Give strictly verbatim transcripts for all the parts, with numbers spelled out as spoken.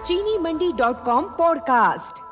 चीनी Mandi dot com podcast.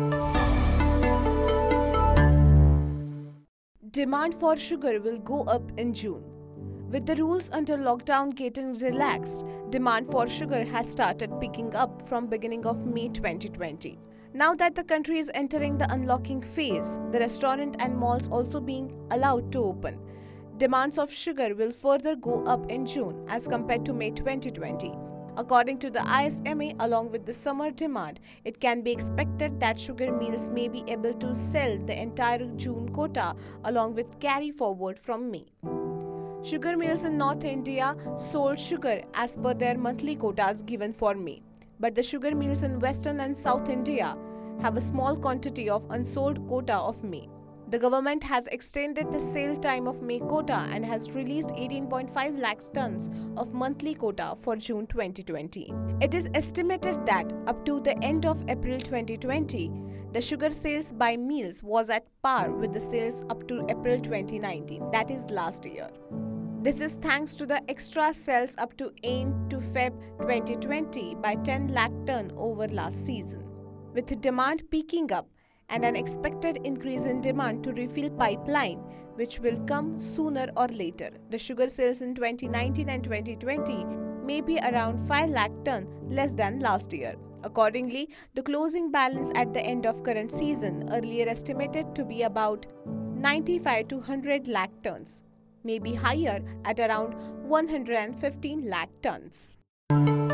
Demand for sugar will go up in June. With the rules under lockdown getting relaxed, demand for sugar has started picking up from beginning of May twenty twenty. Now that the country is entering the unlocking phase, the restaurant and malls also being allowed to open. Demands of sugar will further go up in June as compared to May twenty twenty. According to the I S M A, along with the summer demand, it can be expected that sugar mills may be able to sell the entire June quota along with carry forward from May. Sugar mills in North India sold sugar as per their monthly quotas given for May, but the sugar mills in Western and South India have a small quantity of unsold quota of May. The government has extended the sale time of May quota and has released eighteen point five lakh tons of monthly quota for June twenty twenty. It is estimated that up to the end of April twenty twenty, the sugar sales by mills was at par with the sales up to April twenty nineteen, that is last year. This is thanks to the extra sales up to end to February twenty twenty by ten lakh ton over last season. With demand peaking up, and an expected increase in demand to refill pipeline, which will come sooner or later, the sugar sales in twenty nineteen and twenty twenty may be around five lakh ton less than last year. Accordingly, the closing balance at the end of current season, earlier estimated to be about ninety-five to one hundred lakh tons, may be higher at around one hundred fifteen lakh tons.